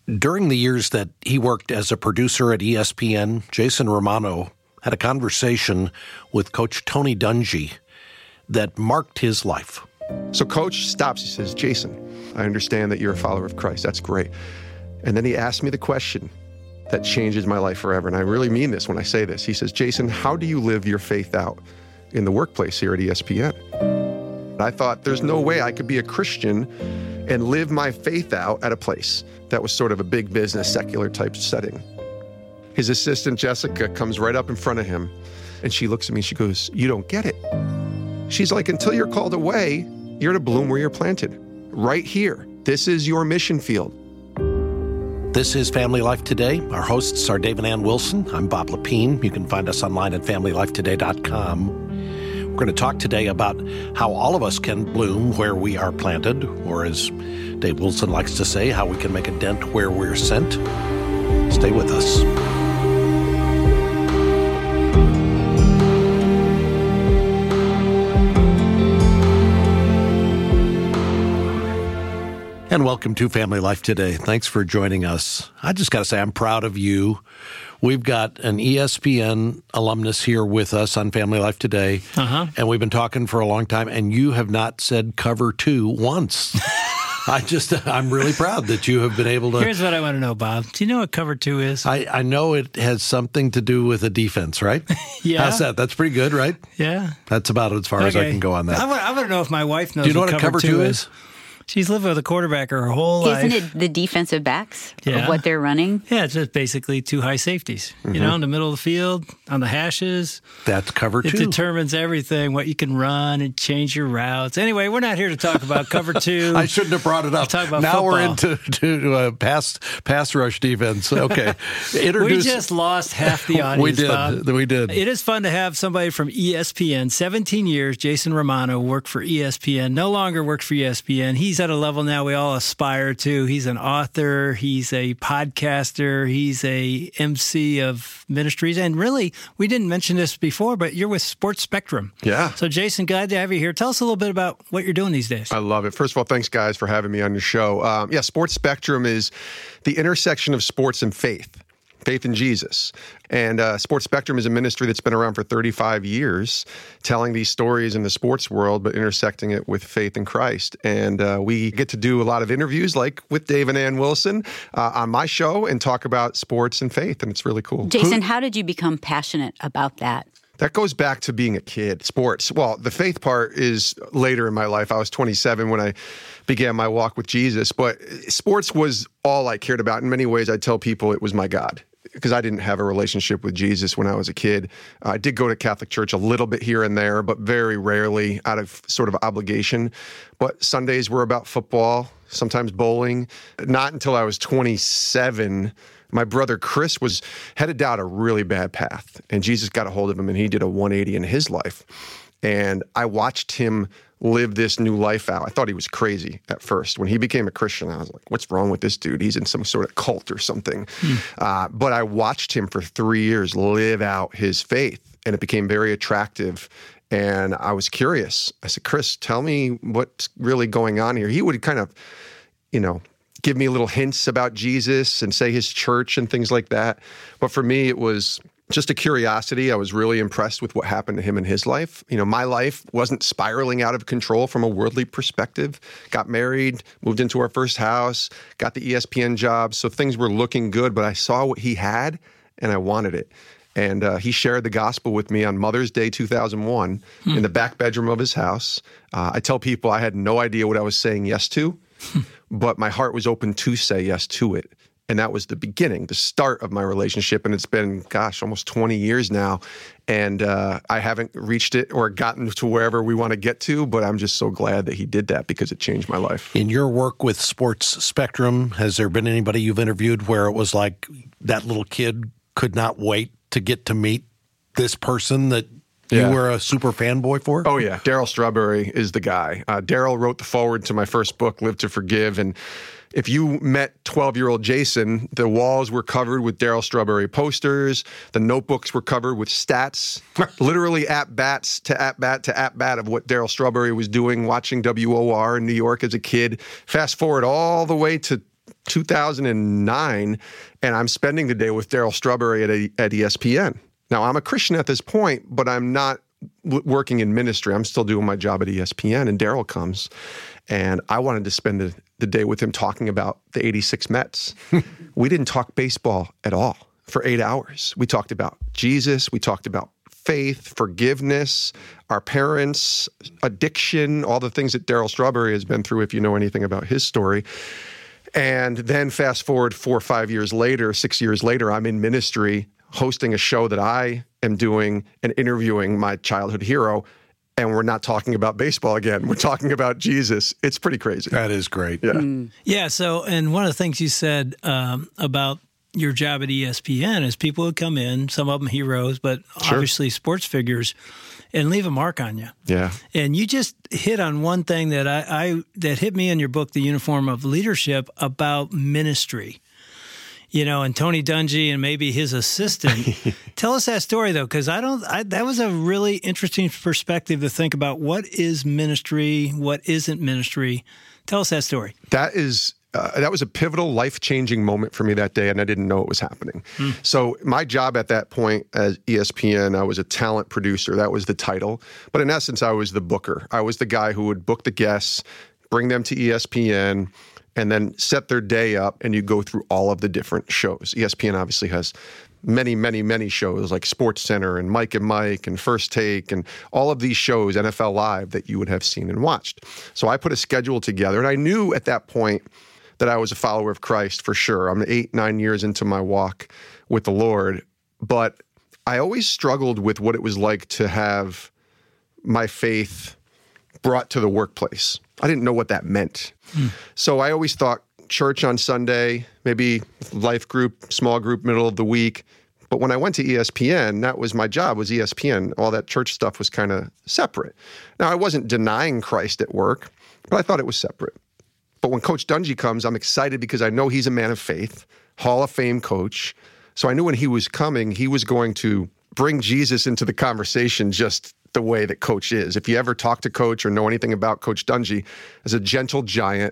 During the years that he worked as a producer at ESPN, Jason Romano had a conversation with Coach Tony Dungy that marked his life. So Coach stops. He says, Jason, I understand that you're a follower of Christ. That's great. And then he asked me the question that changes my life forever. And I really mean this when I say this. He says, Jason, how do you live your faith out in the workplace here at ESPN? I thought there's no way I could be a Christian and live my faith out at a place that was sort of a big business, secular type setting. His assistant, Jessica, comes right up in front of him, and she looks at me and she goes, you don't get it. She's like, until you're called away, you're to bloom where you're planted, right here. This is your mission field. This is Family Life Today. Our hosts are Dave and Ann Wilson. I'm Bob Lepine. You can find us online at FamilyLifeToday.com. We're going to talk today about how all of us can bloom where we are planted, or as Dave Wilson likes to say, how we can make a dent where we're sent. Stay with us. And welcome to Family Life Today. Thanks for joining us. I just got to say, I'm proud of you. We've got an ESPN alumnus here with us on Family Life Today, and we've been talking for a long time, and you have not said cover two once. I'm really proud that you have been able to. Here's what I want to know, Bob. Do you know what cover two is? I know it has something to do with a defense, right? Yeah. How's that? That's pretty good, right? Yeah. That's about as far as I can go on that. I want to know if my wife knows Do you know what a cover two is? She's lived with a quarterback her whole life. Isn't it the defensive backs of what they're running? Yeah, it's just basically two high safeties. You know, in the middle of the field, on the hashes. That's cover two. It determines everything, what you can run and change your routes. Anyway, we're not here to talk about cover two. I shouldn't have brought it up. Talk about now football. We're into pass rush defense. Okay. We just lost half the audience, We did. Bob. We did. It is fun to have somebody from ESPN. 17 years, Jason Romano worked for ESPN, no longer works for ESPN. He's at a level now we all aspire to. He's an author. He's a podcaster. He's a MC of ministries. And really, we didn't mention this before, but you're with Sports Spectrum. Yeah. So, Jason, glad to have you here. Tell us a little bit about what you're doing these days. I love it. First of all, thanks, guys, for having me on your show. Sports Spectrum is the intersection of sports and faith in Jesus. And Sports Spectrum is a ministry that's been around for 35 years, telling these stories in the sports world, but intersecting it with faith in Christ. And we get to do a lot of interviews, like with Dave and Ann Wilson, on my show, and talk about sports and faith, and it's really cool. Jason, how did you become passionate about that? That goes back to being a kid. Sports. Well, the faith part is later in my life. I was 27 when I began my walk with Jesus, but sports was all I cared about. In many ways, I tell people it was my God, because I didn't have a relationship with Jesus when I was a kid. I did go to Catholic church a little bit here and there, but very rarely out of sort of obligation. But Sundays were about football, sometimes bowling. Not until I was 27, my brother Chris was headed down a really bad path, and Jesus got a hold of him, and he did a 180 in his life. And I watched him live this new life out. I thought he was crazy at first. When he became a Christian, I was like, what's wrong with this dude? He's in some sort of cult or something. But I watched him for 3 years live out his faith, and it became very attractive. And I was curious. I said, Chris, tell me what's really going on here. He would kind of, give me little hints about Jesus and say his church and things like that. But for me, it was just a curiosity. I was really impressed with what happened to him in his life. My life wasn't spiraling out of control from a worldly perspective. Got married, moved into our first house, got the ESPN job. So things were looking good, but I saw what he had and I wanted it. And he shared the gospel with me on Mother's Day 2001 in the back bedroom of his house. I tell people I had no idea what I was saying yes to, but my heart was open to say yes to it. And that was the beginning, the start of my relationship. And it's been, almost 20 years now. And I haven't reached it or gotten to wherever we want to get to, but I'm just so glad that he did that because it changed my life. In your work with Sports Spectrum, has there been anybody you've interviewed where it was like that little kid could not wait to get to meet this person that you were a super fanboy for? Oh, yeah. Darryl Strawberry is the guy. Darryl wrote the foreword to my first book, Live to Forgive. And if you met 12-year-old Jason, the walls were covered with Darryl Strawberry posters. The notebooks were covered with stats, literally at-bats to at-bat to at-bat of what Darryl Strawberry was doing, watching WOR in New York as a kid. Fast forward all the way to 2009, and I'm spending the day with Darryl Strawberry at ESPN. Now, I'm a Christian at this point, but I'm not working in ministry. I'm still doing my job at ESPN, and Darryl comes, and I wanted to spend the day with him talking about the 86 Mets. We didn't talk baseball at all for 8 hours. We talked about Jesus. We talked about faith, forgiveness, our parents, addiction, all the things that Darryl Strawberry has been through, if you know anything about his story. And then fast forward 4 or 5 years later, 6 years later, I'm in ministry hosting a show that I am doing and interviewing my childhood hero, and we're not talking about baseball again. We're talking about Jesus. It's pretty crazy. That is great. Yeah. Yeah. So, and one of the things you said about your job at ESPN is people would come in, some of them heroes, but obviously sports figures, and leave a mark on you. Yeah. And you just hit on one thing that that hit me in your book, The Uniform of Leadership, about ministry. You know, and Tony Dungy and maybe his assistant. Tell us that story, though, because that was a really interesting perspective to think about what is ministry, what isn't ministry. Tell us that story. That was a pivotal, life-changing moment for me that day, and I didn't know it was happening. So my job at that point at ESPN, I was a talent producer. That was the title. But in essence, I was the booker. I was the guy who would book the guests, bring them to ESPN, and then set their day up, and you go through all of the different shows. ESPN obviously has many, many, many shows like SportsCenter and Mike and Mike and First Take and all of these shows, NFL Live, that you would have seen and watched. So I put a schedule together, and I knew at that point that I was a follower of Christ for sure. I'm 8-9 years into my walk with the Lord, but I always struggled with what it was like to have my faith brought to the workplace. I didn't know what that meant. So I always thought church on Sunday, maybe life group, small group, middle of the week. But when I went to ESPN, that was my job, was ESPN. All that church stuff was kind of separate. Now, I wasn't denying Christ at work, but I thought it was separate. But when Coach Dungy comes, I'm excited because I know he's a man of faith, Hall of Fame coach. So I knew when he was coming, he was going to bring Jesus into the conversation just the way that Coach is. If you ever talk to Coach or know anything about Coach Dungy, as a gentle giant,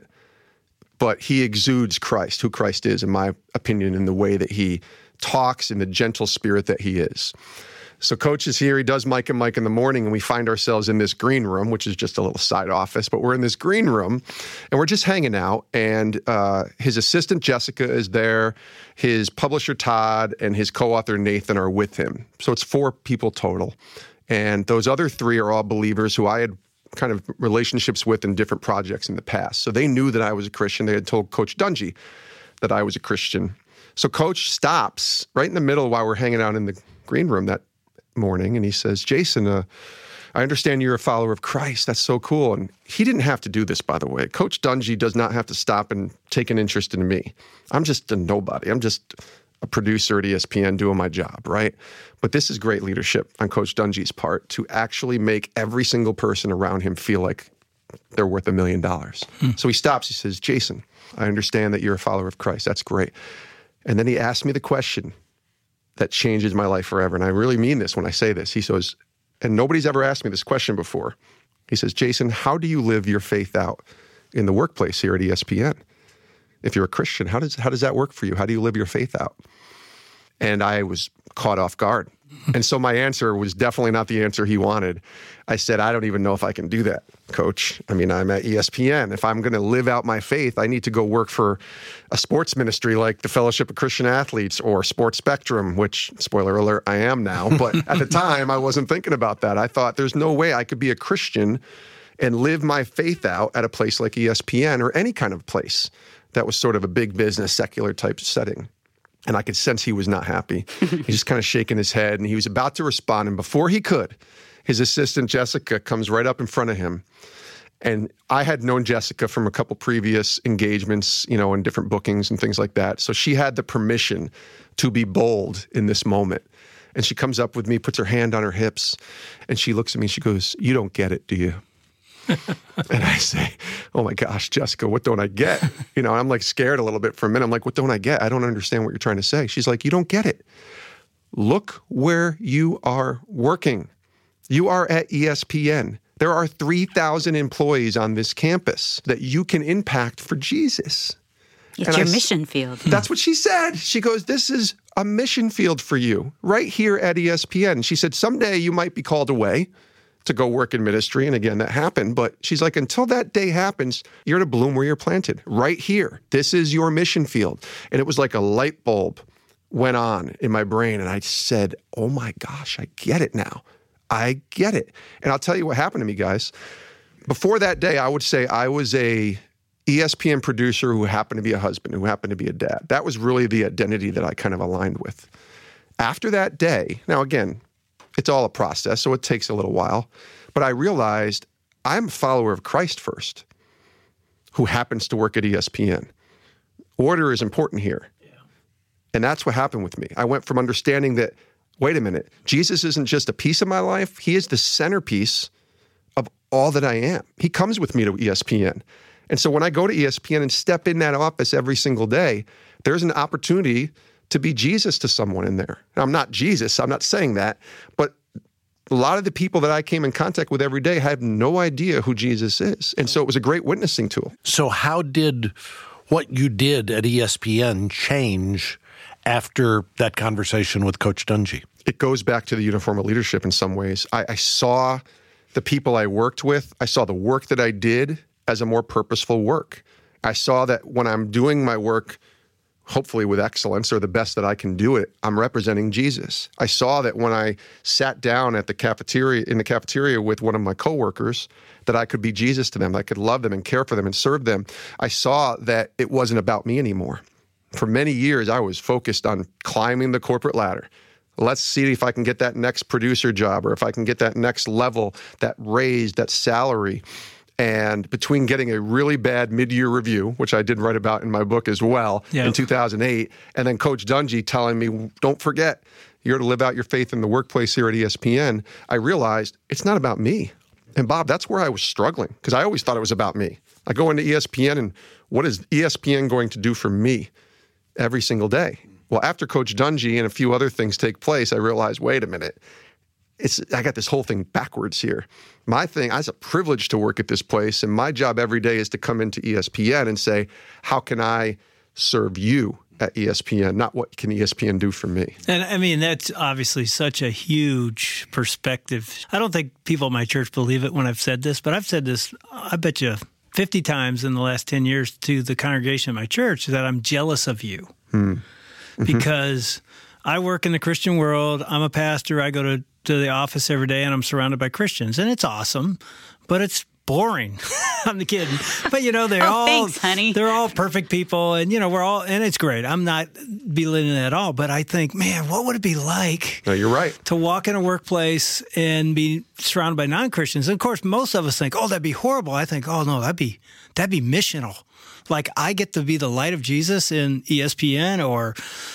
but he exudes Christ, who Christ is, in my opinion, in the way that he talks, in the gentle spirit that he is. So Coach is here. He does Mike and Mike in the morning, and we find ourselves in this green room, which is just a little side office, but we're in this green room, and we're just hanging out, and his assistant, Jessica, is there. His publisher, Todd, and his co-author, Nathan, are with him. So it's 4 people total. And those other 3 are all believers who I had kind of relationships with in different projects in the past. So they knew that I was a Christian. They had told Coach Dungy that I was a Christian. So Coach stops right in the middle while we're hanging out in the green room that morning, and he says, Jason, I understand you're a follower of Christ. That's so cool. And he didn't have to do this, by the way. Coach Dungy does not have to stop and take an interest in me. I'm just a nobody. I'm just a producer at ESPN doing my job, right? But this is great leadership on Coach Dungy's part to actually make every single person around him feel like they're worth $1 million. So he stops. He says, Jason, I understand that you're a follower of Christ. That's great. And then he asked me the question that changes my life forever. And I really mean this when I say this. He says, and nobody's ever asked me this question before. He says, Jason, how do you live your faith out in the workplace here at ESPN? If you're a Christian, how does that work for you? How do you live your faith out? And I was caught off guard. And so my answer was definitely not the answer he wanted. I said, I don't even know if I can do that, Coach. I mean, I'm at ESPN. If I'm going to live out my faith, I need to go work for a sports ministry like the Fellowship of Christian Athletes or Sports Spectrum, which, spoiler alert, I am now. But at the time, I wasn't thinking about that. I thought there's no way I could be a Christian and live my faith out at a place like ESPN or any kind of place that was sort of a big business, secular type setting. And I could sense he was not happy. He's just kind of shaking his head, and he was about to respond. And before he could, his assistant, Jessica, comes right up in front of him. And I had known Jessica from a couple previous engagements, you know, and different bookings and things like that. So she had the permission to be bold in this moment. And she comes up with me, puts her hand on her hips, and she looks at me and she goes, "You don't get it, do you?" And I say, "Oh my gosh, Jessica, what don't I get?" You know, I'm like scared a little bit for a minute. I'm like, "What don't I get? I don't understand what you're trying to say." She's like, "You don't get it. Look where you are working. You are at ESPN. There are 3,000 employees on this campus that you can impact for Jesus. It's your mission field. That's what she said. She goes, this is a mission field for you right here at ESPN. She said, someday you might be called away to go work in ministry. And again, that happened. But she's like, until that day happens, you're to bloom where you're planted, right here. This is your mission field. And it was like a light bulb went on in my brain. And I said, oh my gosh, I get it now. I get it. And I'll tell you what happened to me, guys. Before that day, I would say I was a ESPN producer who happened to be a husband, who happened to be a dad. That was really the identity that I kind of aligned with. After that day, now again, it's all a process, so it takes a little while, but I realized I'm a follower of Christ first, who happens to work at ESPN. Order is important here. Yeah. And that's what happened with me. I went from understanding that, wait a minute, Jesus isn't just a piece of my life, he is the centerpiece of all that I am. He comes with me to ESPN. And so when I go to ESPN and step in that office every single day, there's an opportunity to be Jesus to someone in there. Now, I'm not Jesus, I'm not saying that, but a lot of the people that I came in contact with every day have no idea who Jesus is. And so it was a great witnessing tool. So how did what you did at ESPN change after that conversation with Coach Dungy? It goes back to the uniform of leadership in some ways. I saw the people I worked with, I saw the work that I did as a more purposeful work. I saw that when I'm doing my work, hopefully with excellence or the best that I can do it, I'm representing Jesus. I saw that when I sat down at the cafeteria with one of my coworkers, that I could be Jesus to them, that I could love them and care for them and serve them. I saw that it wasn't about me anymore. For many years, I was focused on climbing the corporate ladder. Let's see if I can get that next producer job or if I can get that next level, that raise, that salary. And between getting a really bad mid-year review, which I did write about in my book as well in 2008, and then Coach Dungy telling me, don't forget, you're to live out your faith in the workplace here at ESPN, I realized it's not about me. And Bob, that's where I was struggling because I always thought it was about me. I go into ESPN and what is ESPN going to do for me every single day? Well, after Coach Dungy and a few other things take place, I realized, wait a minute, I got this whole thing backwards here. My thing, it's a privilege to work at this place, and my job every day is to come into ESPN and say, how can I serve you at ESPN, not what can ESPN do for me? And I mean, that's obviously such a huge perspective. I don't think people in my church believe it when I've said this, but I've said this, I bet you 50 times in the last 10 years to the congregation of my church that I'm jealous of you. Because I work in the Christian world. I'm a pastor. I go to the office every day and I'm surrounded by Christians, and it's awesome, but it's boring. I'm kidding. But thanks, honey. They're all perfect people, and and it's great. I'm not belittling it at all, but I think, man, what would it be like? No, you're right. To walk in a workplace and be surrounded by non-Christians. And of course, most of us think, oh, that'd be horrible. I think, oh no, that'd be missional. Like I get to be the light of Jesus in ESPN or,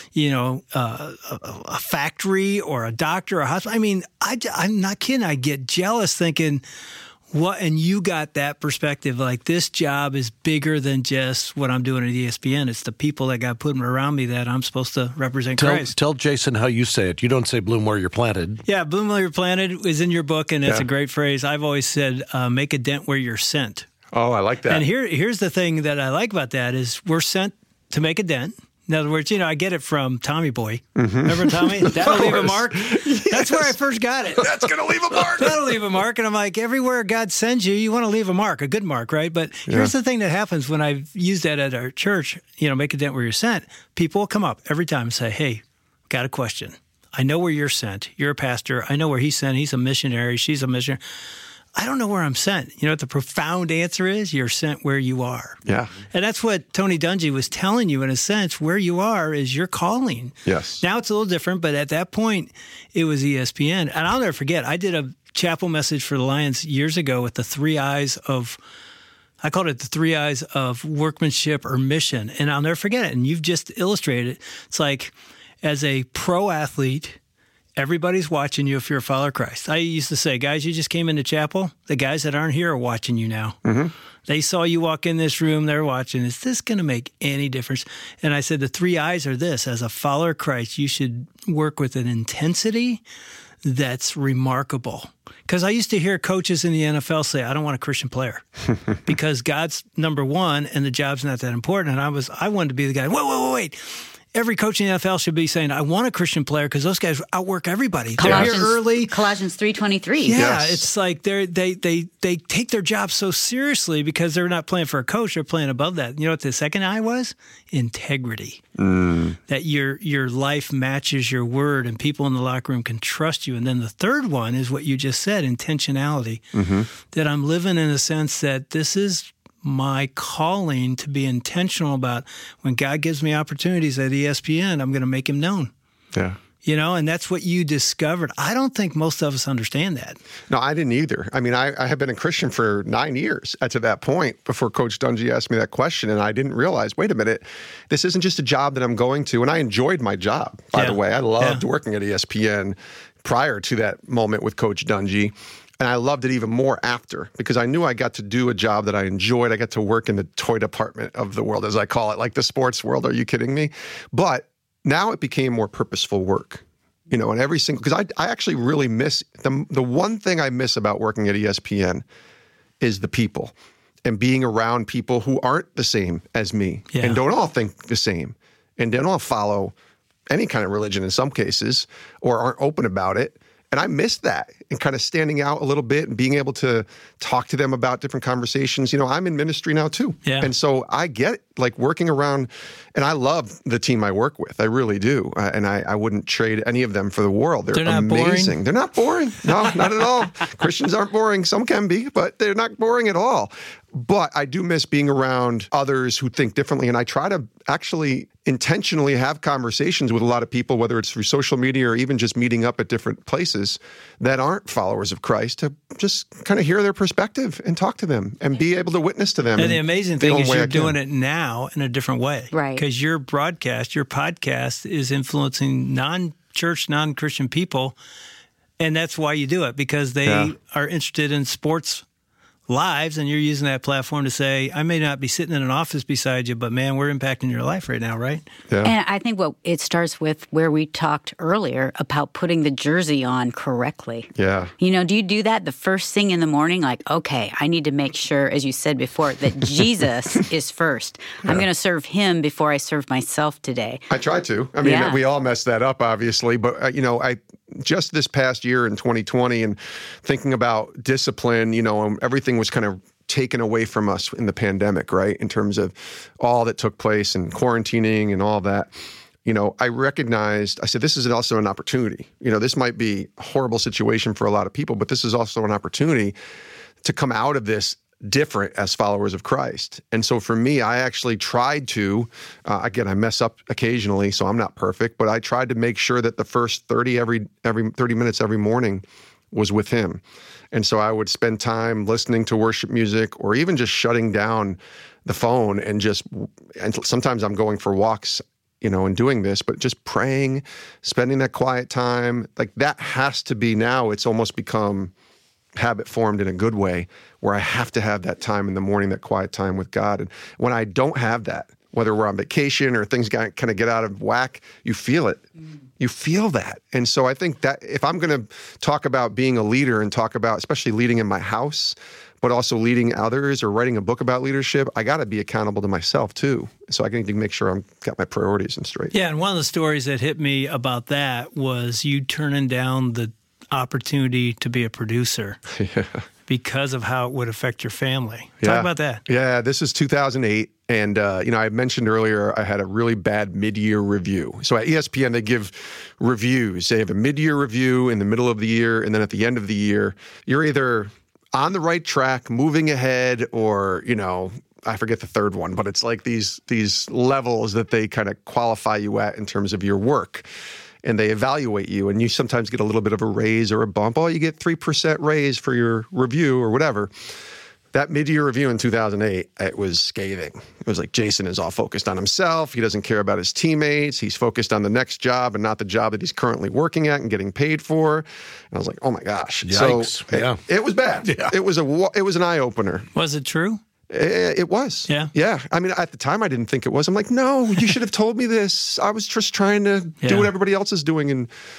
a factory or a doctor or a hospital. I mean, I'm not kidding. I get jealous thinking, and you got that perspective, like this job is bigger than just what I'm doing at ESPN. It's the people that got put around me that I'm supposed to represent Christ. Tell Jason how you say it. You don't say bloom where you're planted. Yeah, bloom where you're planted is in your book, and it's a great phrase. I've always said, make a dent where you're sent. Oh, I like that. And here's the thing that I like about that is we're sent to make a dent. In other words, I get it from Tommy Boy. Mm-hmm. Remember Tommy? That'll leave a mark. Yes. That's where I first got it. That's going to leave a mark. That'll leave a mark. And I'm like, everywhere God sends you, you want to leave a mark, a good mark, right? But here's the thing that happens when I've used that at our church, make a dent where you're sent. People will come up every time and say, hey, got a question. I know where you're sent. You're a pastor. I know where he's sent. He's a missionary. She's a missionary. I don't know where I'm sent. You know what the profound answer is? You're sent where you are. Yeah. And that's what Tony Dungy was telling you in a sense. Where you are is your calling. Yes. Now it's a little different, but at that point, it was ESPN. And I'll never forget, I did a chapel message for the Lions years ago with the 3 eyes of, I called it the 3 eyes of workmanship or mission. And I'll never forget it. And you've just illustrated it. It's like, as a pro athlete, everybody's watching you if you're a follower of Christ. I used to say, guys, you just came into chapel. The guys that aren't here are watching you now. Mm-hmm. They saw you walk in this room. They're watching. Is this going to make any difference? And I said, the 3 eyes are this. As a follower of Christ, you should work with an intensity that's remarkable. Because I used to hear coaches in the NFL say, I don't want a Christian player because God's number one and the job's not that important. And I wanted to be the guy, wait. Every coach in the NFL should be saying, I want a Christian player because those guys outwork everybody. They're here early. Colossians 3:23. Yeah, Yes. It's like they take their job so seriously because they're not playing for a coach. They're playing above that. You know what the second I was? Integrity. That your life matches your word and people in the locker room can trust you. And then the third one is what you just said, intentionality. That I'm living in a sense that this is my calling to be intentional about when God gives me opportunities at ESPN, I'm going to make him known. Yeah. You know, and that's what you discovered. I don't think most of us understand that. No, I didn't either. I mean, I have been a Christian for 9 years to that point before Coach Dungy asked me that question. And I didn't realize, wait a minute, this isn't just a job that I'm going to. And I enjoyed my job, by the way. I loved working at ESPN prior to that moment with Coach Dungy. And I loved it even more after because I knew I got to do a job that I enjoyed. I got to work in the toy department of the world, as I call it, like the sports world. Are you kidding me? But now it became more purposeful work, you know, and every single, because I actually really miss, the one thing I miss about working at ESPN is the people and being around people who aren't the same as me and don't all think the same and don't all follow any kind of religion in some cases or aren't open about it. And I miss that and kind of standing out a little bit and being able to talk to them about different conversations. You know, I'm in ministry now too. Yeah. And so I get like working around, and I love the team I work with. I really do. And I wouldn't trade any of them for the world. They're not amazing. boring? They're not boring. No, not at all. Christians aren't boring. Some can be, but they're not boring at all. But I do miss being around others who think differently. And I try to actually intentionally have conversations with a lot of people, whether it's through social media or even just meeting up at different places that aren't followers of Christ, to just kind of hear their perspective and talk to them and be able to witness to them. And the amazing thing is you're doing it. it now in a different way. Right. Because your broadcast, your podcast is influencing non-church, non-Christian people. And that's why you do it, because they are interested in sports lives, and you're using that platform to say, I may not be sitting in an office beside you, but man, we're impacting your life right now, right? Yeah. And I think it starts with where we talked earlier about putting the jersey on correctly. Yeah. You know, do you do that the first thing in the morning? Like, okay, I need to make sure, as you said before, that Jesus is first. I'm going to serve him before I serve myself today. I try to. I mean, we all mess that up, obviously. But, you know, just this past year in 2020 and thinking about discipline, you know, everything was kind of taken away from us in the pandemic, right? In terms of all that took place and quarantining and all that. You know, I said, this is also an opportunity. You know, this might be a horrible situation for a lot of people, but this is also an opportunity to come out of this different as followers of Christ. And so for me, I actually tried to, again, I mess up occasionally, so I'm not perfect, but I tried to make sure that the first 30 minutes every morning was with him. And so I would spend time listening to worship music or even just shutting down the phone and sometimes I'm going for walks, you know, and doing this, but just praying, spending that quiet time, like that has to be now, it's almost become habit formed in a good way where I have to have that time in the morning, that quiet time with God. And when I don't have that, whether we're on vacation or things kind of get out of whack, you feel it. You feel that. And so I think that if I'm going to talk about being a leader and talk about, especially leading in my house, but also leading others or writing a book about leadership, I got to be accountable to myself too. So I need to make sure I've got my priorities in straight. Yeah, and one of the stories that hit me about that was you turning down the opportunity to be a producer because of how it would affect your family. Talk about that. Yeah, this is 2008. And, you know, I mentioned earlier I had a really bad mid-year review. So at ESPN, they give reviews. They have a mid-year review in the middle of the year, and then at the end of the year, you're either on the right track, moving ahead, or, you know, I forget the third one, but it's like these levels that they kind of qualify you at in terms of your work. And they evaluate you, and you sometimes get a little bit of a raise or a bump. Oh, you get 3% raise for your review or whatever. That mid-year review in 2008, it was scathing. It was like, Jason is all focused on himself. He doesn't care about his teammates. He's focused on the next job and not the job that he's currently working at and getting paid for. And I was like, oh my gosh. Yikes. So it was bad. Yeah. It was an eye-opener. Was it true? It was. Yeah. Yeah. I mean, at the time, I didn't think it was. I'm like, no, you should have told me this. I was just trying to do what everybody else is doing. And,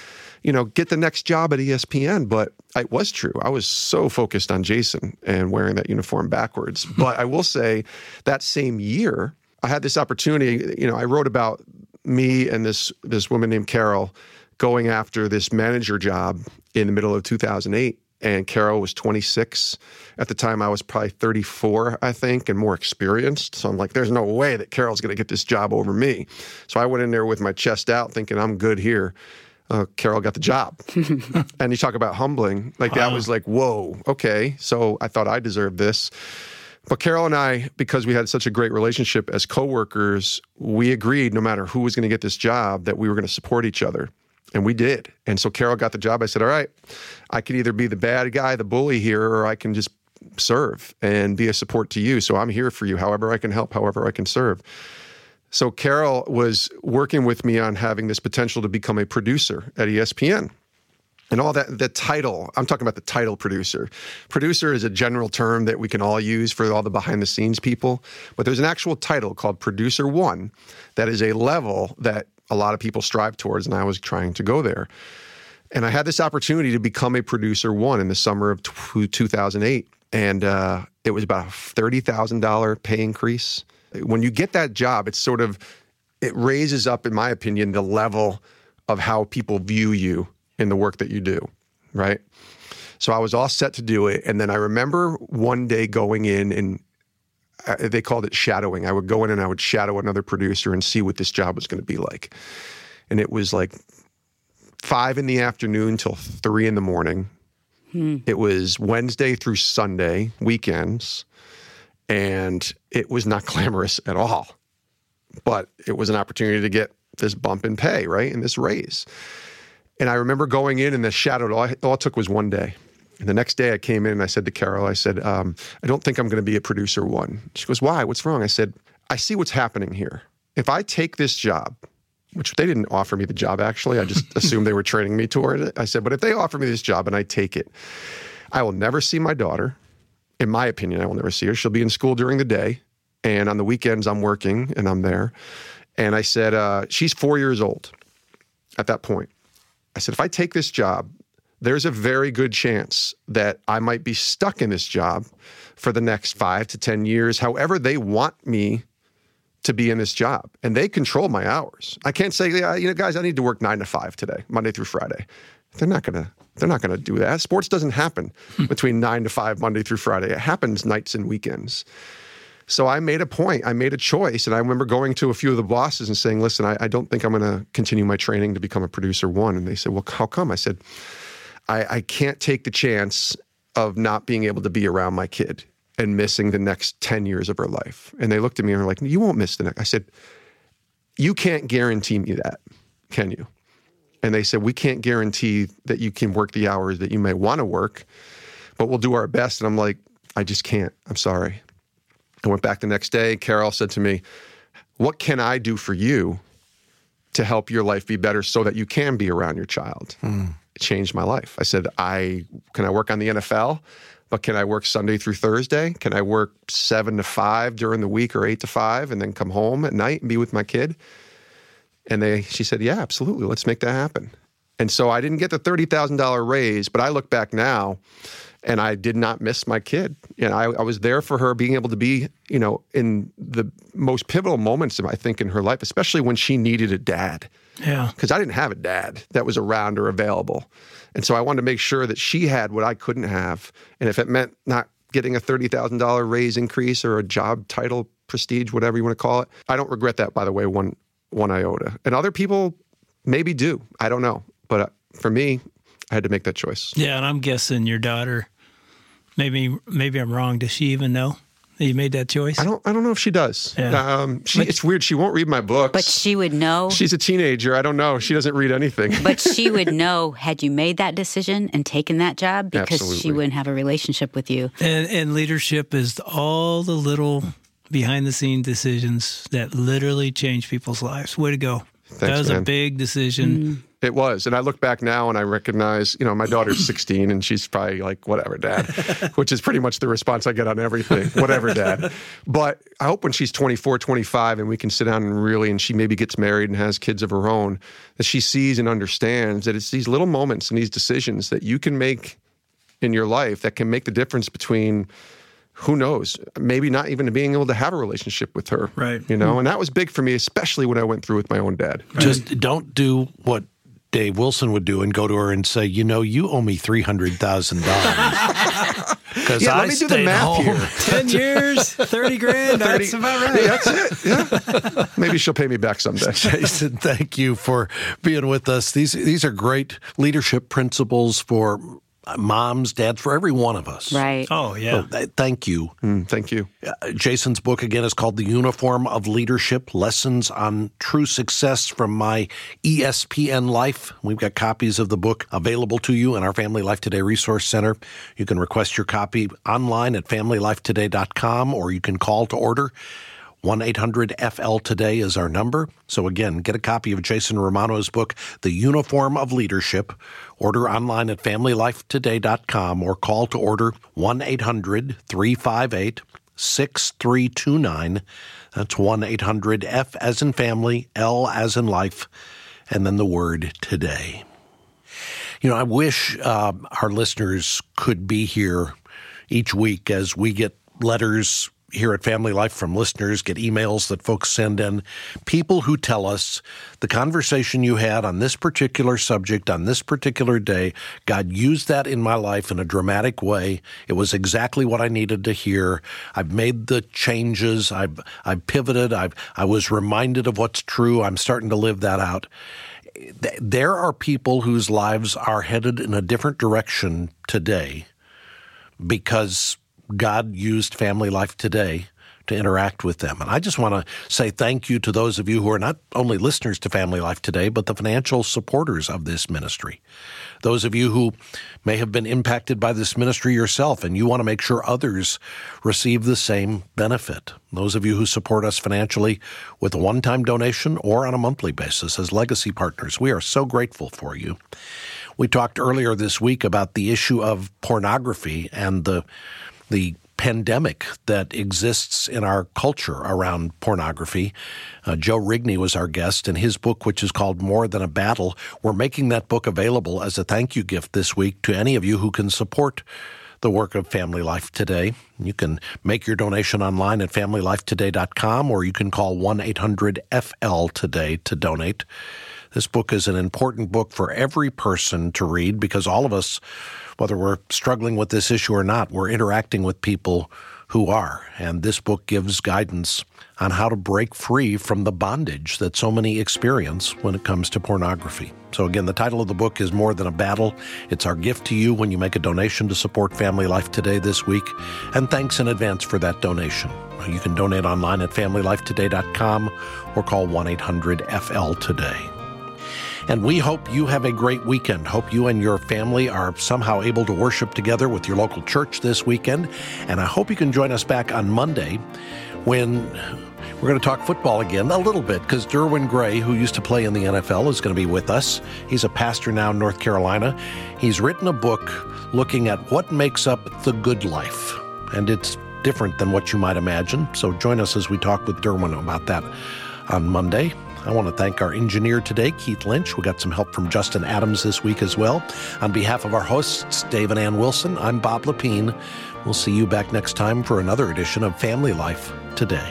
get the next job at ESPN. But it was true. I was so focused on Jason and wearing that uniform backwards. But I will say that same year, I had this opportunity. I wrote about me and this woman named Carol going after this manager job in the middle of 2008. And Carol was 26. At the time, I was probably 34, I think, and more experienced. So I'm like, there's no way that Carol's going to get this job over me. So I went in there with my chest out thinking, I'm good here. Carol got the job. And you talk about humbling. That was like, whoa, okay. So I thought I deserved this. But Carol and I, because we had such a great relationship as coworkers, we agreed no matter who was going to get this job that we were going to support each other. And we did. And so Carol got the job. I said, all right, I could either be the bad guy, the bully here, or I can just serve and be a support to you. So I'm here for you, however I can help, however I can serve. So Carol was working with me on having this potential to become a producer at ESPN. And all that, the title, I'm talking about the title producer. Producer is a general term that we can all use for all the behind-the-scenes people. But there's an actual title called Producer One that is a level that a lot of people strive towards, and I was trying to go there. And I had this opportunity to become a Producer One in the summer of 2008. And it was about a $30,000 pay increase. When you get that job, it raises up, in my opinion, the level of how people view you in the work that you do, right? So I was all set to do it. And then I remember one day going in and they called it shadowing. I would go in and I would shadow another producer and see what this job was going to be like. And it was like 5 p.m. till 3 a.m. It was Wednesday through Sunday, weekends, and it was not glamorous at all. But it was an opportunity to get this bump in pay, right, and this raise. And I remember going in and the shadow, all it took was one day. And the next day I came in and I said to Carol, I said, I don't think I'm going to be a Producer One. She goes, why? What's wrong? I said, I see what's happening here. If I take this job, which they didn't offer me the job, actually, I just assumed they were training me toward it. I said, but if they offer me this job and I take it, I will never see my daughter. In my opinion, I will never see her. She'll be in school during the day. And on the weekends, I'm working and I'm there. And I said, she's 4 years old at that point. I said, if I take this job, there's a very good chance that I might be stuck in this job for the next 5 to 10 years, however they want me to be in this job. And they control my hours. I can't say, guys, I need to work 9 to 5 today, Monday through Friday. They're not gonna do that. Sports doesn't happen between 9 to 5, Monday through Friday. It happens nights and weekends. So I made a point. I made a choice. And I remember going to a few of the bosses and saying, listen, I don't think I'm going to continue my training to become a Producer One. And they said, well, how come? I said, I can't take the chance of not being able to be around my kid and missing the next 10 years of her life. And they looked at me and were like, you won't miss the next. I said, you can't guarantee me that, can you? And they said, we can't guarantee that you can work the hours that you may want to work, but we'll do our best. And I'm like, I just can't. I'm sorry. I went back the next day. Carol said to me, what can I do for you to help your life be better so that you can be around your child? It changed my life. I said, can I work on the NFL? But can I work Sunday through Thursday? Can I work 7 to 5 during the week or 8 to 5 and then come home at night and be with my kid? And she said, yeah, absolutely. Let's make that happen. And so I didn't get the $30,000 raise, but I look back now and I did not miss my kid. And I was there for her, being able to be, in the most pivotal moments, I think, in her life, especially when she needed a dad. Yeah. Because I didn't have a dad that was around or available. And so I wanted to make sure that she had what I couldn't have. And if it meant not getting a $30,000 raise increase or a job title, prestige, whatever you want to call it, I don't regret that, by the way, one iota. And other people maybe do. I don't know. But for me, I had to make that choice. Yeah, and I'm guessing your daughter, maybe I'm wrong. Does she even know that you made that choice? I don't know if she does. Yeah. It's weird. She won't read my books. But she would know. She's a teenager. I don't know. She doesn't read anything. But she would know had you made that decision and taken that job, because Absolutely. She wouldn't have a relationship with you. And leadership is all the little behind-the-scenes decisions that literally change people's lives. Way to go. That was man. a big decision. It was. And I look back now and I recognize, my daughter's 16 and she's probably like, whatever, Dad, which is pretty much the response I get on everything. Whatever, Dad. But I hope when she's 24, 25 and we can sit down and she maybe gets married and has kids of her own, that she sees and understands that it's these little moments and these decisions that you can make in your life that can make the difference between, who knows, maybe not even being able to have a relationship with her. Right. And that was big for me, especially when I went through with my own dad. Just don't do what Dave Wilson would do and go to her and say, you owe me $300,000. Because let me do the math home. here. 10 years, 30 grand, that's about right. Yeah, that's it. Yeah. Maybe she'll pay me back someday. Jason, thank you for being with us. These are great leadership principles for moms, dads, for every one of us. Right. Oh, yeah. So, thank you. Thank you. Jason's book, again, is called The Uniform of Leadership, Lessons on True Success from My ESPN Life. We've got copies of the book available to you in our Family Life Today Resource Center. You can request your copy online at familylifetoday.com, or you can call to order. 1-800-FL-TODAY is our number. So again, get a copy of Jason Romano's book, The Uniform of Leadership. Order online at familylifetoday.com or call to order 1-800-358-6329. That's 1-800-F as in family, L as in life, and then the word today. I wish our listeners could be here each week as we get letters here at Family Life from listeners, get emails that folks send in, people who tell us the conversation you had on this particular subject on this particular day, God used that in my life in a dramatic way. It was exactly what I needed to hear. I've made the changes. I've pivoted. I was reminded of what's true. I'm starting to live that out. There are people whose lives are headed in a different direction today because God used Family Life Today to interact with them. And I just want to say thank you to those of you who are not only listeners to Family Life Today, but the financial supporters of this ministry. Those of you who may have been impacted by this ministry yourself, and you want to make sure others receive the same benefit. Those of you who support us financially with a one-time donation or on a monthly basis as legacy partners, we are so grateful for you. We talked earlier this week about the issue of pornography and the pandemic that exists in our culture around pornography. Joe Rigney was our guest, and his book, which is called More Than a Battle, we're making that book available as a thank you gift this week to any of you who can support the work of Family Life Today. You can make your donation online at familylifetoday.com, or you can call 1-800-FL-TODAY to donate. This book is an important book for every person to read because all of us, whether we're struggling with this issue or not, we're interacting with people who are. And this book gives guidance on how to break free from the bondage that so many experience when it comes to pornography. So again, the title of the book is More Than a Battle. It's our gift to you when you make a donation to support Family Life Today this week. And thanks in advance for that donation. You can donate online at familylifetoday.com or call 1-800-FL-TODAY. And we hope you have a great weekend. Hope you and your family are somehow able to worship together with your local church this weekend. And I hope you can join us back on Monday when we're going to talk football again a little bit, because Derwin Gray, who used to play in the NFL, is going to be with us. He's a pastor now in North Carolina. He's written a book looking at what makes up the good life. And it's different than what you might imagine. So join us as we talk with Derwin about that on Monday. I want to thank our engineer today, Keith Lynch. We got some help from Justin Adams this week as well. On behalf of our hosts, Dave and Ann Wilson, I'm Bob Lepine. We'll see you back next time for another edition of Family Life Today.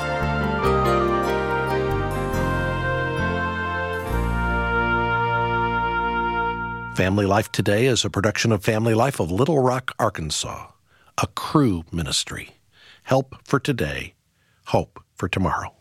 Family Life Today is a production of Family Life of Little Rock, Arkansas, a Cru ministry. Help for today, hope for tomorrow.